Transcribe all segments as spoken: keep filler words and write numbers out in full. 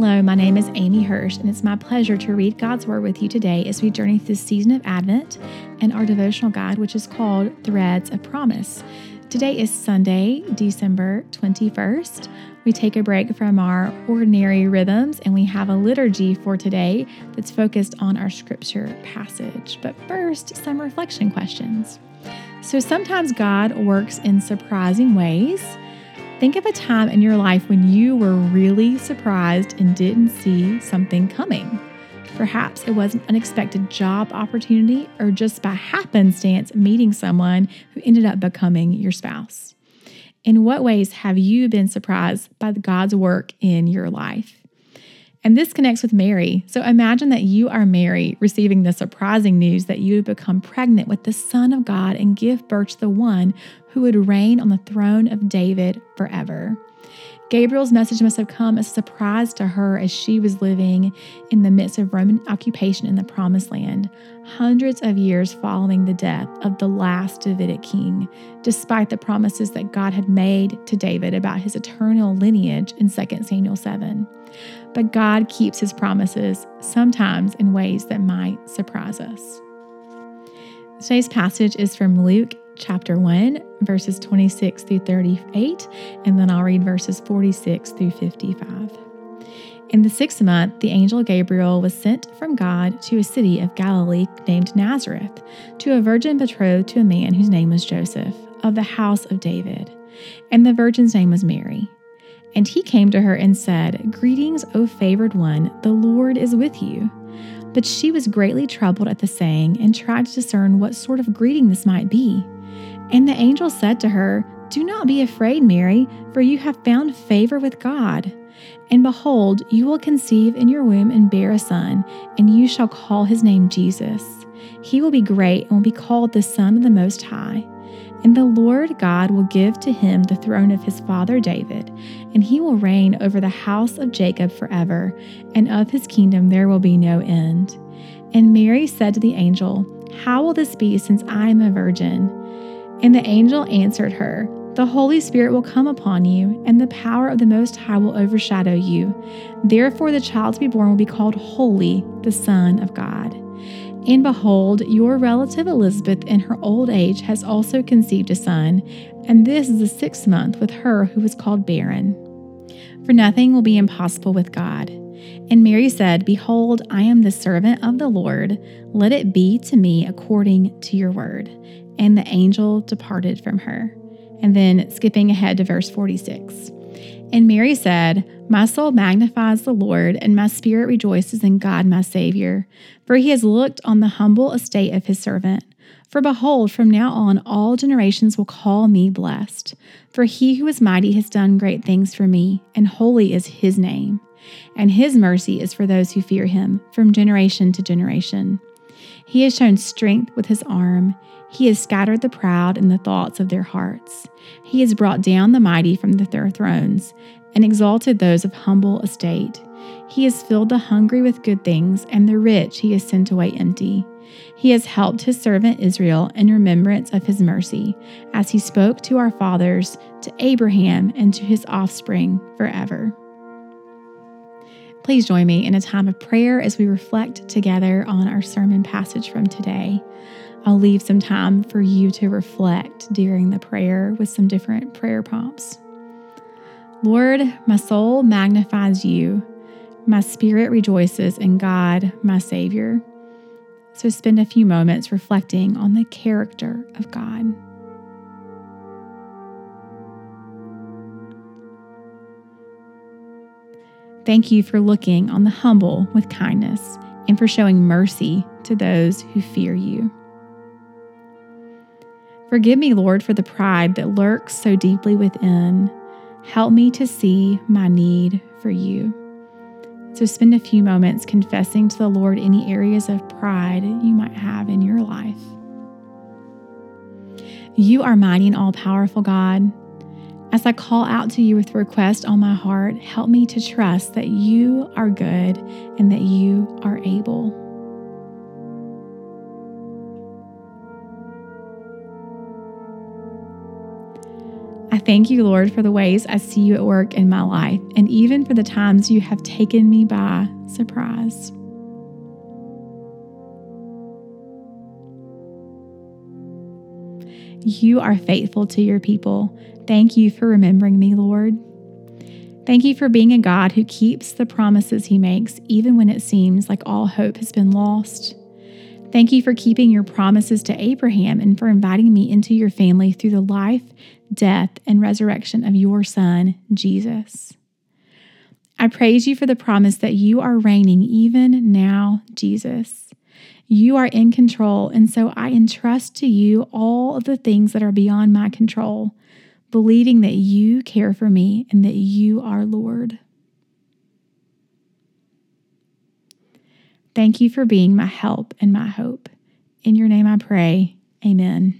Hello, my name is Amy Hirsch, and it's my pleasure to read God's Word with you today as we journey through the season of Advent and our devotional guide, which is called Threads of Promise. Today is Sunday, December twenty-first. We take a break from our ordinary rhythms, and we have a liturgy for today that's focused on our scripture passage. But first, some reflection questions. So sometimes God works in surprising ways. Think of a time in your life when you were really surprised and didn't see something coming. Perhaps it was an unexpected job opportunity or just by happenstance meeting someone who ended up becoming your spouse. In what ways have you been surprised by God's work in your life? And this connects with Mary. So imagine that you are Mary receiving the surprising news that you would become pregnant with the Son of God and give birth to the one who would reign on the throne of David forever. Gabriel's message must have come as a surprise to her as she was living in the midst of Roman occupation in the Promised Land, hundreds of years following the death of the last Davidic king, despite the promises that God had made to David about his eternal lineage in Second Samuel seven. But God keeps his promises, sometimes in ways that might surprise us. Today's passage is from Luke chapter one, verses twenty-six through thirty-eight, and then I'll read verses forty-six through fifty-five. In the sixth month, the angel Gabriel was sent from God to a city of Galilee named Nazareth, to a virgin betrothed to a man whose name was Joseph, of the house of David, and the virgin's name was Mary. And he came to her and said, "Greetings, O favored one, the Lord is with you." But she was greatly troubled at the saying and tried to discern what sort of greeting this might be. And the angel said to her, "Do not be afraid, Mary, for you have found favor with God. And behold, you will conceive in your womb and bear a son, and you shall call his name Jesus. He will be great and will be called the Son of the Most High. And the Lord God will give to him the throne of his father David, and he will reign over the house of Jacob forever, and of his kingdom there will be no end." And Mary said to the angel, "How will this be, since I am a virgin?" And the angel answered her, "The Holy Spirit will come upon you, and the power of the Most High will overshadow you. Therefore the child to be born will be called Holy, the Son of God. And behold, your relative Elizabeth in her old age has also conceived a son, and this is the sixth month with her who was called barren. For nothing will be impossible with God." And Mary said, "Behold, I am the servant of the Lord. Let it be to me according to your word." And the angel departed from her. And then skipping ahead to verse forty-six. And Mary said, "My soul magnifies the Lord, and my spirit rejoices in God my Savior, for he has looked on the humble estate of his servant. For behold, from now on all generations will call me blessed. For he who is mighty has done great things for me, and holy is his name. And his mercy is for those who fear him, from generation to generation. He has shown strength with his arm. He has scattered the proud in the thoughts of their hearts. He has brought down the mighty from their thrones and exalted those of humble estate. He has filled the hungry with good things, and the rich he has sent away empty. He has helped his servant Israel in remembrance of his mercy, as he spoke to our fathers, to Abraham, and to his offspring forever." Please join me in a time of prayer as we reflect together on our sermon passage from today. I'll leave some time for you to reflect during the prayer with some different prayer prompts. Lord, my soul magnifies you. My spirit rejoices in God, my Savior. So spend a few moments reflecting on the character of God. Thank you for looking on the humble with kindness and for showing mercy to those who fear you. Forgive me, Lord, for the pride that lurks so deeply within. Help me to see my need for you. So spend a few moments confessing to the Lord any areas of pride you might have in your life. You are mighty and all-powerful God. As I call out to you with request on my heart, help me to trust that you are good and that you are able. I thank you, Lord, for the ways I see you at work in my life, and even for the times you have taken me by surprise. You are faithful to your people. Thank you for remembering me, Lord. Thank you for being a God who keeps the promises he makes, even when it seems like all hope has been lost. Thank you for keeping your promises to Abraham and for inviting me into your family through the life, death, and resurrection of your Son, Jesus. I praise you for the promise that you are reigning even now, Jesus. You are in control, and so I entrust to you all of the things that are beyond my control, believing that you care for me and that you are Lord. Thank you for being my help and my hope. In your name I pray, amen.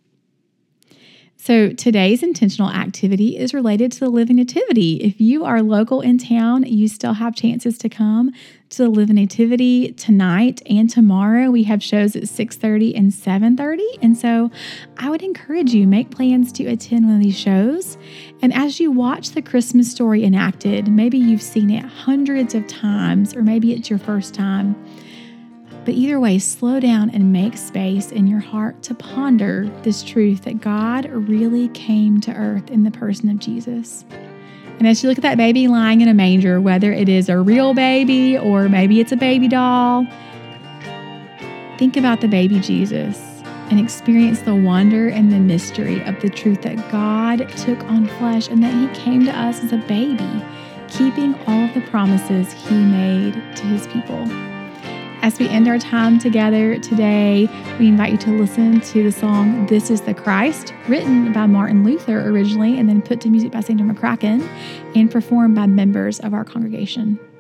So today's intentional activity is related to the Living Nativity. If you are local in town, you still have chances to come to the Living Nativity tonight and tomorrow. We have shows at six thirty and seven thirty. And so I would encourage you, make plans to attend one of these shows. And as you watch the Christmas story enacted, maybe you've seen it hundreds of times, or maybe it's your first time. But either way, slow down and make space in your heart to ponder this truth that God really came to earth in the person of Jesus. And as you look at that baby lying in a manger, whether it is a real baby or maybe it's a baby doll, think about the baby Jesus and experience the wonder and the mystery of the truth that God took on flesh and that he came to us as a baby, keeping all of the promises he made to his people. As we end our time together today, we invite you to listen to the song This is the Christ, written by Martin Luther originally and then put to music by Sandra McCracken and performed by members of our congregation.